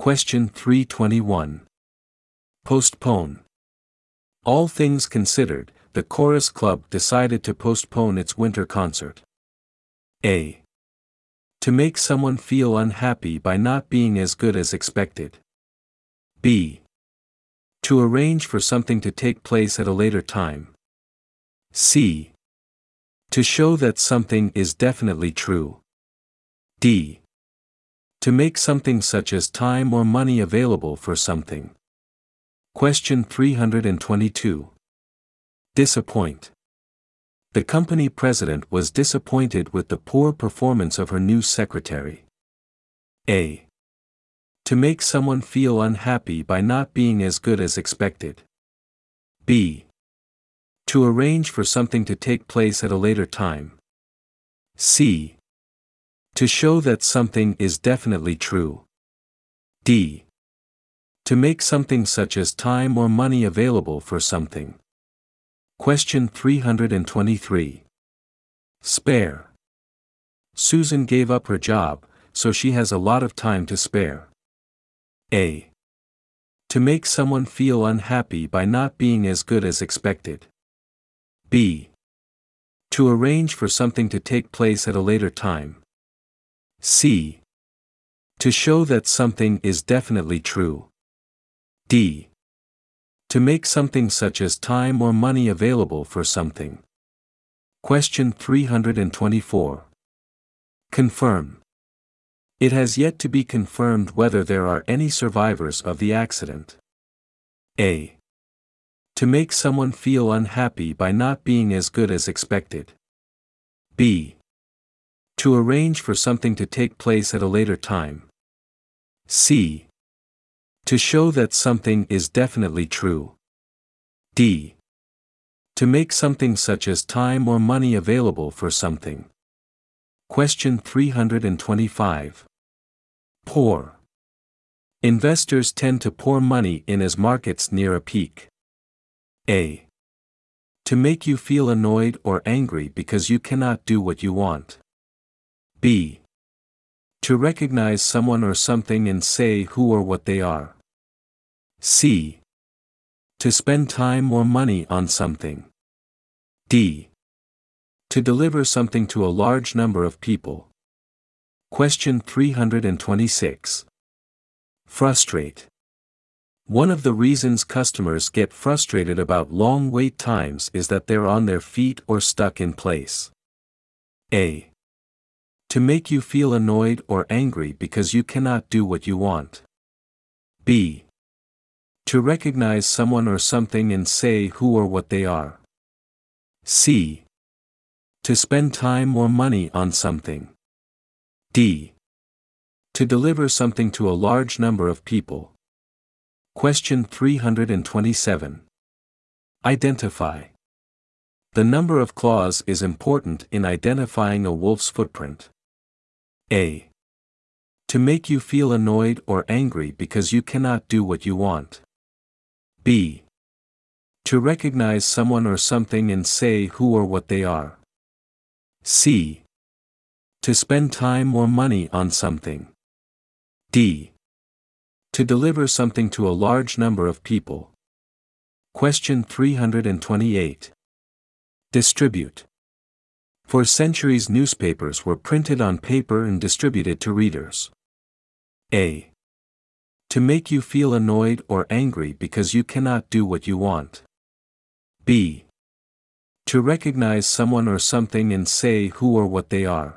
Question 321. Postpone. All things considered, the Chorus Club decided to postpone its winter concert. A. To make someone feel unhappy by not being as good as expected. B. To arrange for something to take place at a later time. C. To show that something is definitely true. D. To make something such as time or money available for something. Question 322. Disappoint. The company president was disappointed with the poor performance of her new secretary. A. To make someone feel unhappy by not being as good as expected. B. To arrange for something to take place at a later time. C. To show that something is definitely true. D. To make something such as time or money available for something. Question 323. Spare. Susan gave up her job, so she has a lot of time to spare. A. To make someone feel unhappy by not being as good as expected. B. To arrange for something to take place at a later time. C. To show that something is definitely true. D. To make something such as time or money available for something. Question 324. Confirm. It has yet to be confirmed whether there are any survivors of the accident. A. To make someone feel unhappy by not being as good as expected. B. To arrange for something to take place at a later time. C. To show that something is definitely true. D. To make something such as time or money available for something. Question 325. Pour. Investors tend to pour money in as markets near a peak. A. To make you feel annoyed or angry because you cannot do what you want. B. To recognize someone or something and say who or what they are. C. To spend time or money on something. D. To deliver something to a large number of people. Question 326. Frustrate. One of the reasons customers get frustrated about long wait times is that they're on their feet or stuck in place. A. To make you feel annoyed or angry because you cannot do what you want. B. To recognize someone or something and say who or what they are. C. To spend time or money on something. D. To deliver something to a large number of people. Question 327. Identify. The number of claws is important in identifying a wolf's footprint. A. To make you feel annoyed or angry because you cannot do what you want. B. To recognize someone or something and say who or what they are. C. To spend time or money on something. D. To deliver something to a large number of people. Question 328. Distribute. For centuries newspapers were printed on paper and distributed to readers. A. To make you feel annoyed or angry because you cannot do what you want. B. To recognize someone or something and say who or what they are.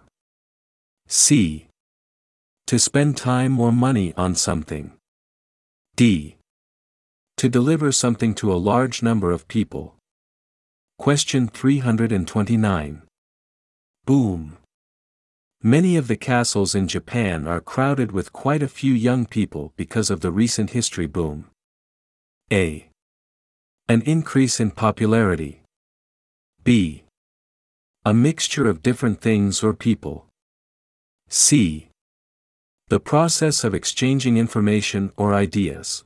C. To spend time or money on something. D. To deliver something to a large number of people. Question 329. Boom. Many of the castles in Japan are crowded with quite a few young people because of the recent history boom. A. An increase in popularity. B. A mixture of different things or people. C. The process of exchanging information or ideas.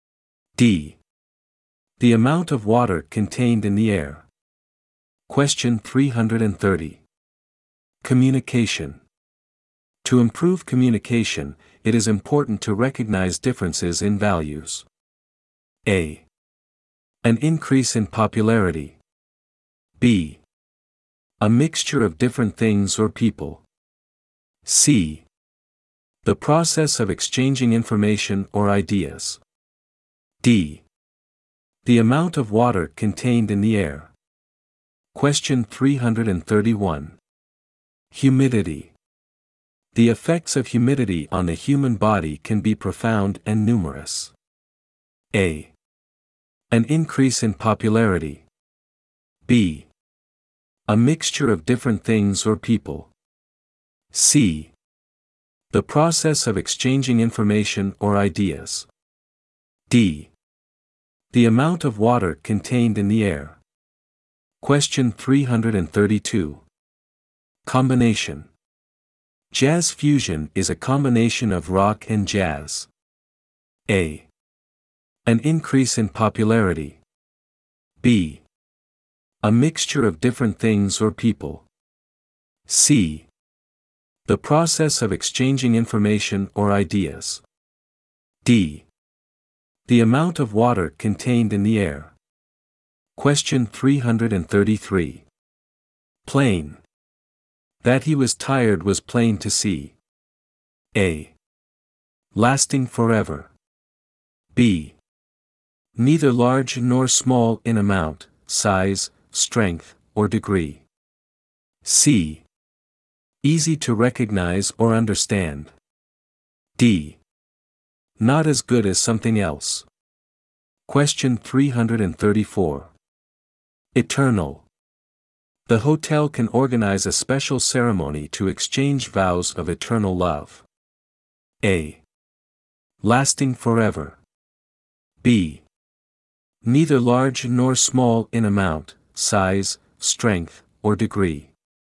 D. The amount of water contained in the air. Question 330. Communication. To improve communication, it is important to recognize differences in values. A. An increase in popularity. B. A mixture of different things or people. C. The process of exchanging information or ideas. D. The amount of water contained in the air. Question 331. Humidity. The effects of humidity on the human body can be profound and numerous. A. An increase in popularity. B. A mixture of different things or people. C. The process of exchanging information or ideas. D. The amount of water contained in the air. Question 332. Combination. Jazz fusion is a combination of rock and jazz. A. An increase in popularity. B. A mixture of different things or people. C. The process of exchanging information or ideas. D. The amount of water contained in the air. Question 333. Plain. That he was tired was plain to see. A. Lasting forever. B. Neither large nor small in amount, size, strength, or degree. C. Easy to recognize or understand. D. Not as good as something else. Question 334. Eternal. The hotel can organize a special ceremony to exchange vows of eternal love. A. Lasting forever. B. Neither large nor small in amount, size, strength, or degree.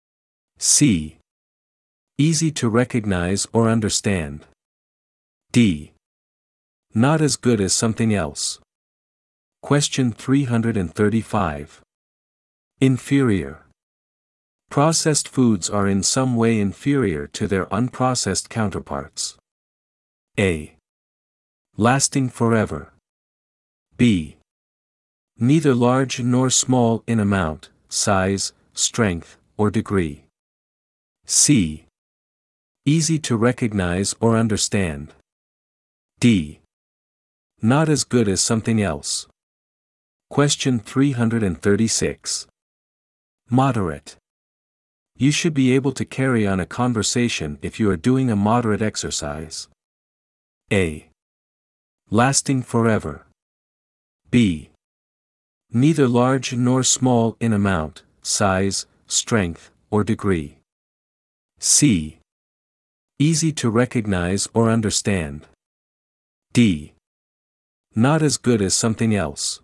C. Easy to recognize or understand. D. Not as good as something else. Question 335. Inferior. Processed foods are in some way inferior to their unprocessed counterparts. A. Lasting forever. B. Neither large nor small in amount, size, strength, or degree. C. Easy to recognize or understand. D. Not as good as something else. Question 336. Moderate. You should be able to carry on a conversation if you are doing a moderate exercise. A. Lasting forever. B. Neither large nor small in amount, size, strength, or degree. C. Easy to recognize or understand. D. Not as good as something else.